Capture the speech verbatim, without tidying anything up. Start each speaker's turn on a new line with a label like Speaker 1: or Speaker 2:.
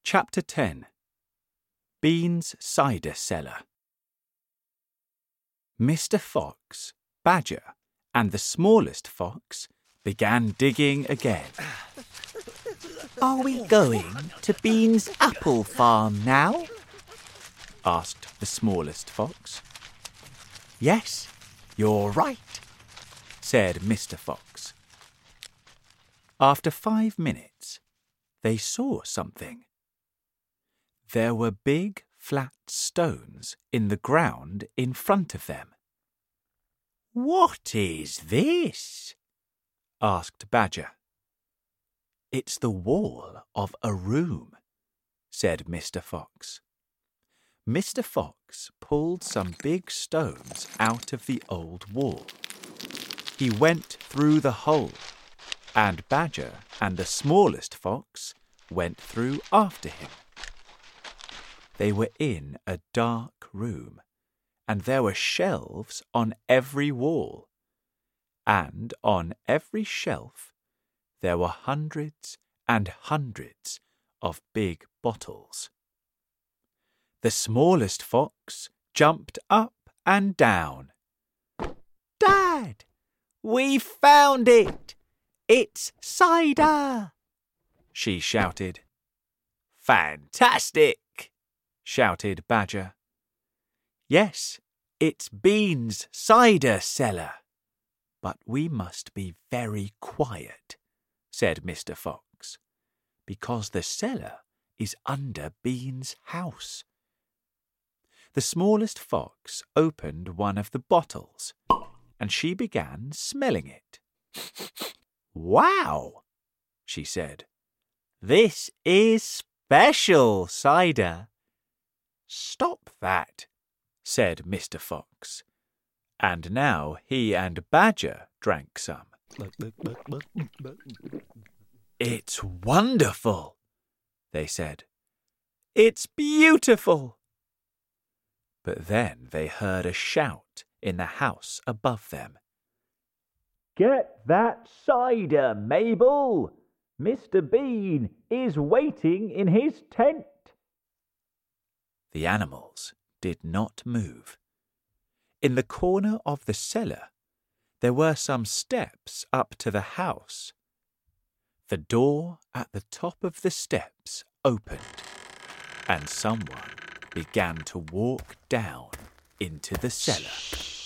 Speaker 1: Chapter ten. Bean's Cider Cellar. Mister Fox, Badger, and the smallest fox began digging again.
Speaker 2: Are we going to Bean's apple farm now?
Speaker 1: Asked the smallest fox.
Speaker 2: Yes, you're right,
Speaker 1: said Mister Fox. After five minutes, they saw something. There were big, flat stones in the ground in front of them.
Speaker 2: What is this?
Speaker 1: Asked Badger. It's the wall of a room, said Mister Fox. Mister Fox pulled some big stones out of the old wall. He went through the hole, and Badger and the smallest fox went through after him. They were in a dark room, and there were shelves on every wall, and on every shelf there were hundreds and hundreds of big bottles. The smallest fox jumped up and down.
Speaker 2: Dad, we found it! It's cider!
Speaker 1: She shouted.
Speaker 2: Fantastic!
Speaker 1: Shouted Badger.
Speaker 2: Yes, it's Bean's cider cellar. But we must be very quiet, said Mister Fox, because the cellar is under Bean's house.
Speaker 1: The smallest fox opened one of the bottles, and she began smelling it.
Speaker 2: Wow, she said. This is special cider.
Speaker 1: Stop that, said Mister Fox, and now he and Badger drank some.
Speaker 2: It's wonderful, they said.
Speaker 1: It's beautiful. But then they heard a shout in the house above them.
Speaker 3: Get that cider, Mabel! Mister Bean is waiting in his tent.
Speaker 1: The animals did not move. In the corner of the cellar, there were some steps up to the house. The door at the top of the steps opened, and someone began to walk down into the cellar.